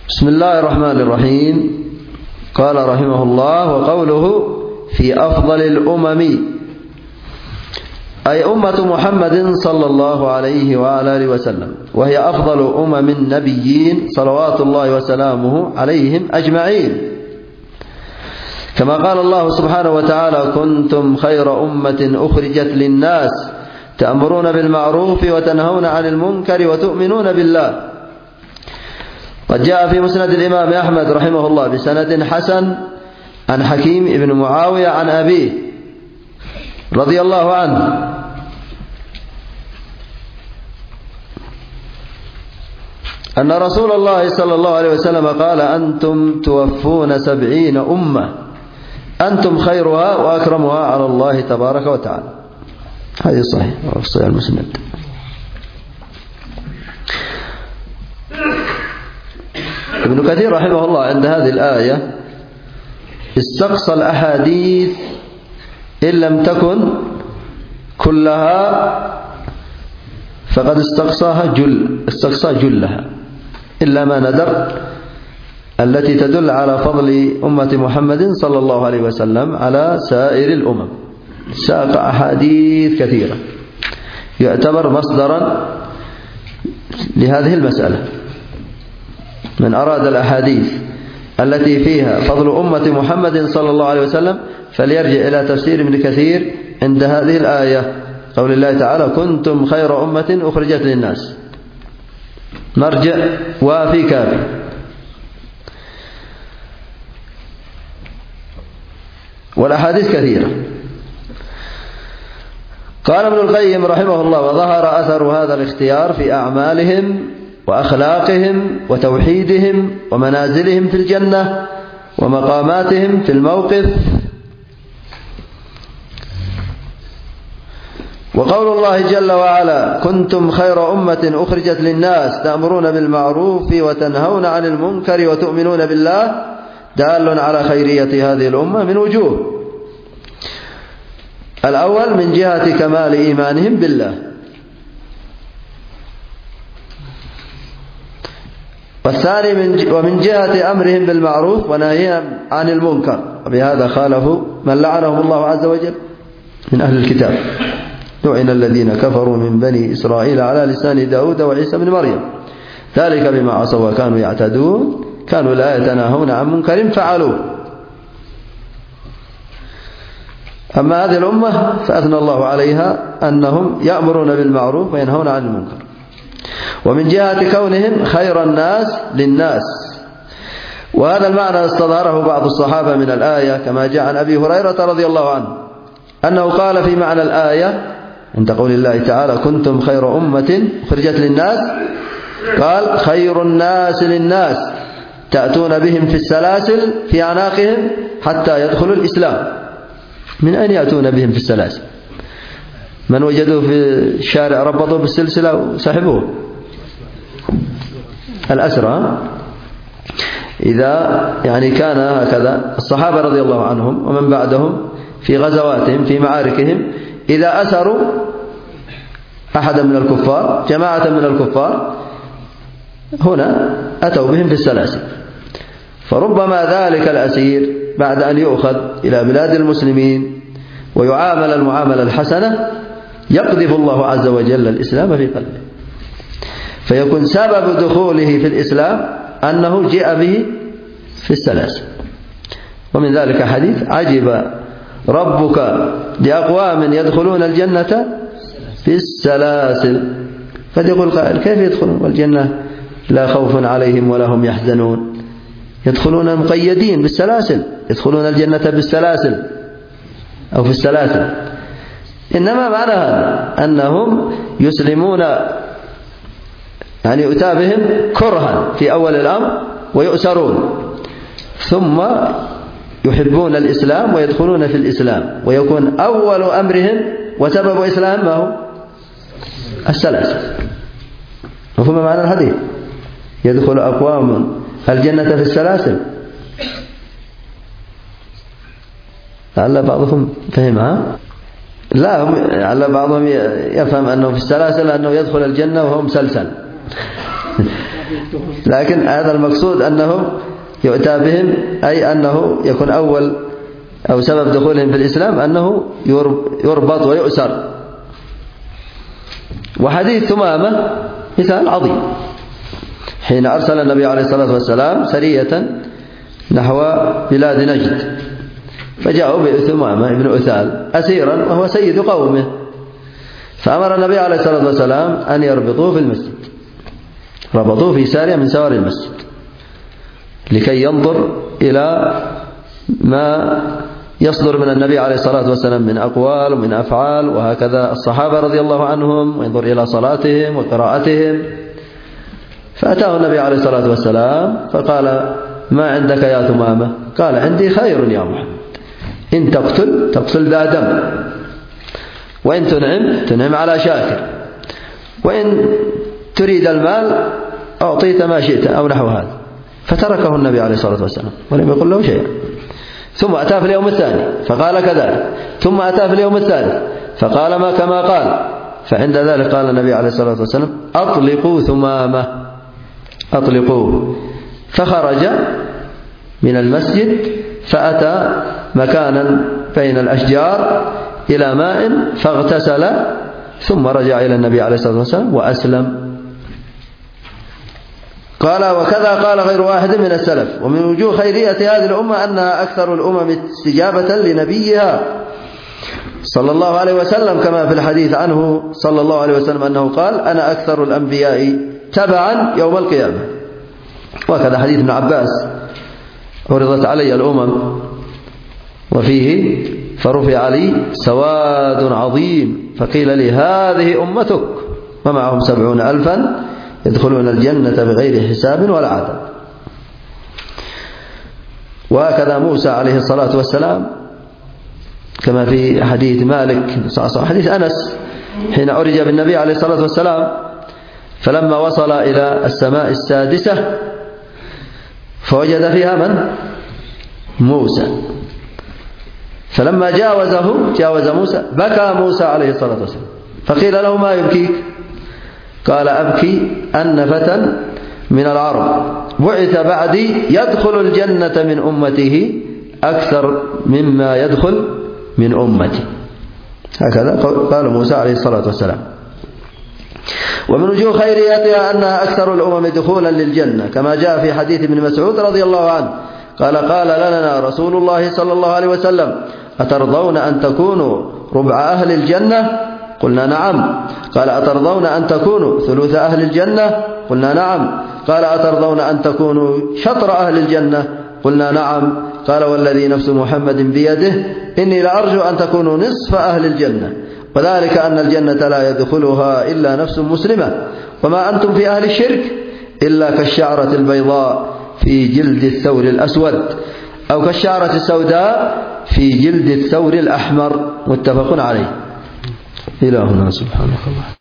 بسم الله الرحمن الرحيم. قال رحمه الله: وقوله في أفضل الأمم، أي أمة محمد صلى الله عليه وعلى آله وسلم، وهي أفضل أمم النبيين صلوات الله وسلامه عليهم أجمعين، كما قال الله سبحانه وتعالى: كنتم خير أمة أخرجت للناس تأمرون بالمعروف وتنهون عن المنكر وتؤمنون بالله. قد جاء في مسند الإمام أحمد رحمه الله بسند حسن عن حكيم بن معاوية عن أبيه رضي الله عنه أن رسول الله صلى الله عليه وسلم قال: أنتم توفون 70 أمة، أنتم خيرها وأكرمها على الله تبارك وتعالى. هذه صحيح وفي صحيح المسند. ابن كثير رحمه الله عند هذه الآية استقصى الأحاديث إن لم تكن كلها فقد استقصى جلها، إلا ما ندر التي تدل على فضل أمة محمد صلى الله عليه وسلم على سائر الأمم. ساق أحاديث كثيرة يعتبر مصدرا لهذه المسألة. من أراد الأحاديث التي فيها فضل أمة محمد صلى الله عليه وسلم فليرجع إلى تفسير ابن كثير عند هذه الآية، قول الله تعالى: كنتم خير أمة أخرجت للناس. مرجع وافي كافي. والأحاديث كثيرة. قال ابن القيم رحمه الله: وظهر أثر هذا الاختيار في أعمالهم وأخلاقهم وتوحيدهم ومنازلهم في الجنة ومقاماتهم في الموقف. وقول الله جل وعلا: كنتم خير أمة أخرجت للناس تأمرون بالمعروف وتنهون عن المنكر وتؤمنون بالله، دال على خيرية هذه الأمة من وجوه. الأول من جهة كمال إيمانهم بالله، والثاني ومن جهة أمرهم بالمعروف ونهيهم عن المنكر، وبهذا خالفوا من لعنهم الله عز وجل من أهل الكتاب: لعن الذين كفروا من بني إسرائيل على لسان داود وعيسى بن مريم، ذلك بما عصوا وكانوا يعتدون، كانوا لا يتناهون عن منكر فعلوه. أما هذه الأمة فأثنى الله عليها أنهم يأمرون بالمعروف وينهون عن المنكر. ومن جهة كونهم خير الناس للناس، وهذا المعنى استظهره بعض الصحابة من الآية، كما جاء عن أبي هريرة رضي الله عنه أنه قال في معنى الآية عند قول الله تعالى: كنتم خير أمة أخرجت للناس، قال: خير الناس للناس تأتون بهم في السلاسل في أعناقهم حتى يدخلوا الإسلام. من أين يأتون بهم في السلاسل؟ من وجدوه في الشارع ربطوه بالسلسلة وسحبوه. الأسرى إذا يعني كان هكذا الصحابة رضي الله عنهم ومن بعدهم في غزواتهم في معاركهم، إذا أسروا أحدا من الكفار، جماعة من الكفار، هنا أتوا بهم في السلاسل. فربما ذلك الأسير بعد أن يؤخذ إلى بلاد المسلمين ويعامل المعاملة الحسنة يقذف الله عز وجل الإسلام في قلبه، فيكون سبب دخوله في الإسلام أنه جاء به في السلاسل. ومن ذلك حديث: عجب ربك لأقوام يدخلون الجنة في السلاسل. قد يقول قائل: كيف يدخلون والجنة لا خوف عليهم ولا هم يحزنون؟ يدخلون مقيدين بالسلاسل، يدخلون الجنة بالسلاسل أو في السلاسل. إنما معنى هذا أنهم يسلمون، يعني يؤتى بهم كرها في أول الأمر ويؤسرون، ثم يحبون الإسلام ويدخلون في الإسلام، ويكون أول أمرهم وسبب إسلام ما هو؟ السلاسل. مفهوم معنى الحديث؟ يدخل أقوام الجنة في السلاسل. لعل بعضهم فهمها؟ لا، لعل بعضهم يفهم أنه في السلاسل أنه يدخل الجنة وهو مسلسل، لكن هذا المقصود أنه يؤتى بهم، أي أنه يكون أول أو سبب دخولهم في الإسلام أنه يربط ويؤسر. وحديث ثمامة مثال عظيم، حين أرسل النبي عليه الصلاة والسلام سرية نحو بلاد نجد، فجاءوا بثمامة بن أثال أسيرا وهو سيد قومه، فأمر النبي عليه الصلاة والسلام أن يربطوه في المسجد، ربطوه في سارية من سوار المسجد لكي ينظر إلى ما يصدر من النبي عليه الصلاة والسلام من أقوال ومن أفعال، وهكذا الصحابة رضي الله عنهم، وينظر إلى صلاتهم وقراءتهم. فأتاه النبي عليه الصلاة والسلام فقال: ما عندك يا ثمامة؟ قال: عندي خير يا محمد، إن تقتل ذا دم، وإن تنعم على شاكر، وإن تريد المال أعطيت ما شئت أو نحو هذا. فتركه النبي عليه الصلاة والسلام ولم يقل له شيئا. ثم أتى في اليوم الثاني فقال كذلك، ثم أتى في اليوم الثالث فقال ما كما قال. فعند ذلك قال النبي عليه الصلاة والسلام: أطلقوا ثمامة، أطلقوه. فخرج من المسجد فأتى مكانا بين الأشجار إلى ماء فاغتسل، ثم رجع إلى النبي عليه الصلاة والسلام وأسلم. قال: وكذا قال غير واحد من السلف. ومن وجوه خيرية هذه الأمة أنها أكثر الأمم استجابة لنبيها صلى الله عليه وسلم، كما في الحديث عنه صلى الله عليه وسلم أنه قال: أنا أكثر الأنبياء تبعا يوم القيامة. وكذا حديث ابن عباس: عرضت علي الأمم وفيه فرفع علي سواد عظيم فقيل لي هذه أمتك ومعهم 70,000 يدخلون الجنة بغير حساب ولا عذاب. وهكذا موسى عليه الصلاة والسلام كما في حديث مالك حديث أنس حين عرج بالنبي عليه الصلاة والسلام، فلما وصل إلى السماء السادسة فوجد فيها من؟ موسى. فلما جاوز موسى بكى موسى عليه الصلاة والسلام، فقيل له: ما يبكيك؟ قال: أبكي أن فتى من العرب بعث بعدي يدخل الجنة من أمته أكثر مما يدخل من أمتي. هكذا قال موسى عليه الصلاة والسلام. ومن وجوه خيريتها أنها أكثر الأمم دخولا للجنة، كما جاء في حديث ابن مسعود رضي الله عنه قال لنا رسول الله صلى الله عليه وسلم: أترضون أن تكونوا ربع أهل الجنة؟ قلنا: نعم. قال: أترضون أن تكونوا ثلث أهل الجنة؟ قلنا: نعم. قال: أترضون أن تكونوا شطر أهل الجنة؟ قلنا: نعم. قال: والذي نفس محمد بيده إني لأرجو أن تكونوا نصف أهل الجنة، وذلك أن الجنة لا يدخلها إلا نفس مسلمة، وما أنتم في أهل الشرك إلا كالشعرة البيضاء في جلد الثور الأسود، أو كالشعرة السوداء في جلد الثور الأحمر. متفق عليه. إلهنا سبحانه الله.